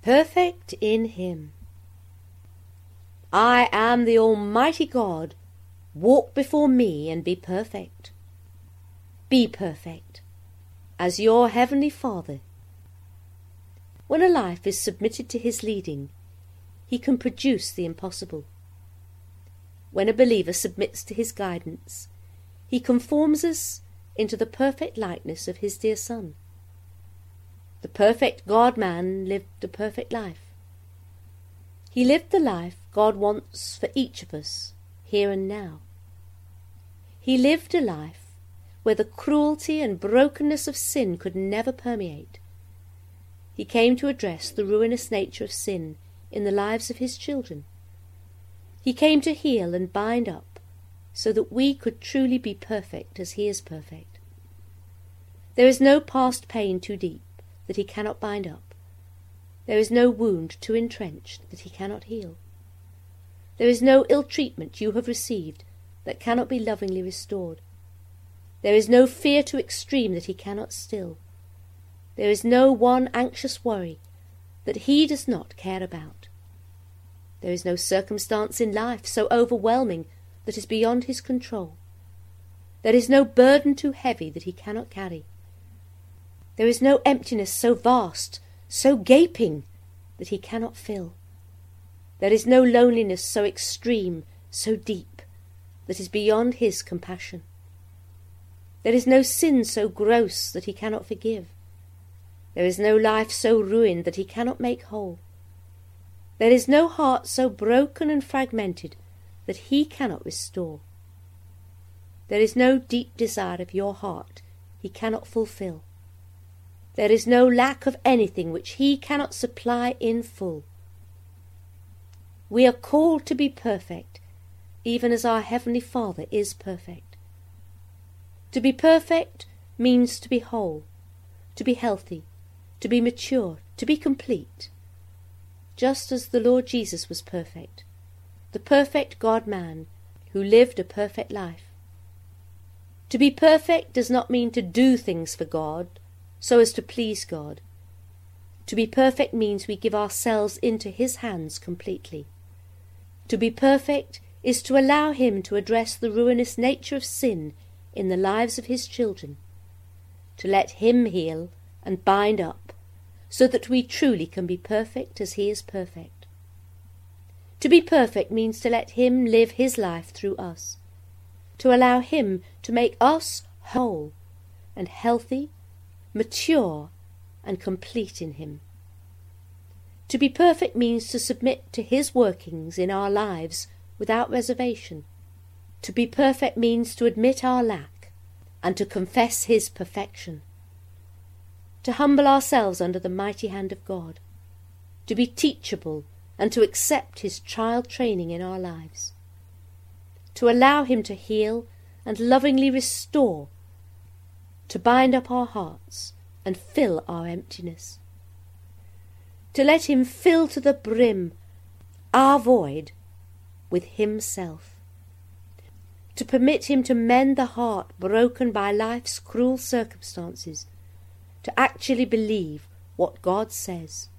perfect in him. I am the Almighty God. Walk before me and be perfect. Be perfect, as your Heavenly Father. When a life is submitted to his leading, he can produce the impossible. When a believer submits to his guidance, he conforms us into the perfect likeness of his dear Son. The perfect God-man lived a perfect life. He lived the life God wants for each of us, here and now. He lived a life where the cruelty and brokenness of sin could never permeate. He came to address the ruinous nature of sin in the lives of his children. He came to heal and bind up so that we could truly be perfect as he is perfect. There is no past pain too deep that he cannot bind up. There is no wound too entrenched that he cannot heal. There is no ill treatment you have received that cannot be lovingly restored. There is no fear too extreme that he cannot still. There is no one anxious worry that he does not care about. There is no circumstance in life so overwhelming that is beyond his control. There is no burden too heavy that he cannot carry. There is no emptiness so vast, so gaping, that he cannot fill. There is no loneliness so extreme, so deep, that is beyond his compassion. There is no sin so gross that he cannot forgive. There is no life so ruined that he cannot make whole. There is no heart so broken and fragmented that he cannot restore. There is no deep desire of your heart he cannot fulfill. There is no lack of anything which he cannot supply in full. We are called to be perfect, even as our Heavenly Father is perfect. To be perfect means to be whole, to be healthy, to be mature, to be complete. Just as the Lord Jesus was perfect, the perfect God-man who lived a perfect life. To be perfect does not mean to do things for God, so as to please God. To be perfect means we give ourselves into his hands completely. To be perfect is to allow him to address the ruinous nature of sin in the lives of his children, to let him heal and bind up, so that we truly can be perfect as he is perfect. To be perfect means to let him live his life through us, to allow him to make us whole and healthy, mature and complete in him. To be perfect means to submit to his workings in our lives without reservation. To be perfect means to admit our lack and to confess his perfection. To humble ourselves under the mighty hand of God. To be teachable and to accept his child training in our lives. To allow him to heal and lovingly restore. To bind up our hearts and fill our emptiness. To let him fill to the brim our void with himself. To permit him to mend the heart broken by life's cruel circumstances, to actually believe what God says.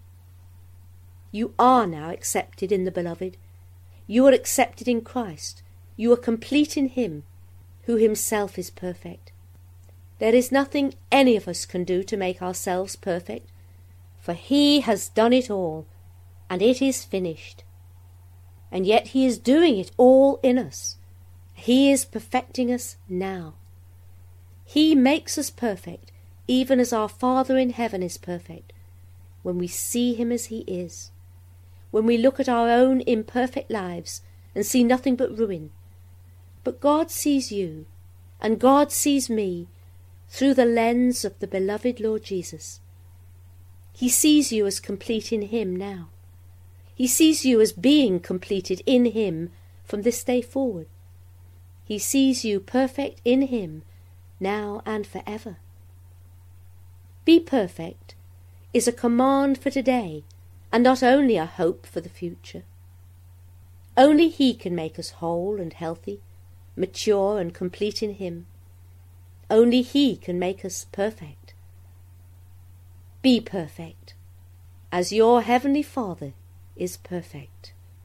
You are now accepted in the Beloved. You are accepted in Christ. You are complete in him, who himself is perfect. There is nothing any of us can do to make ourselves perfect, for he has done it all, and it is finished. And yet he is doing it all in us. He is perfecting us now. He makes us perfect, even as our Father in heaven is perfect, when we see him as he is, when we look at our own imperfect lives and see nothing but ruin. But God sees you, and God sees me, through the lens of the beloved Lord Jesus. He sees you as complete in him now. He sees you as being completed in him from this day forward. He sees you perfect in him now and forever. Be perfect is a command for today, and not only a hope for the future. Only he can make us whole and healthy, mature and complete in him. Only he can make us perfect. Be perfect. as your heavenly Father is perfect.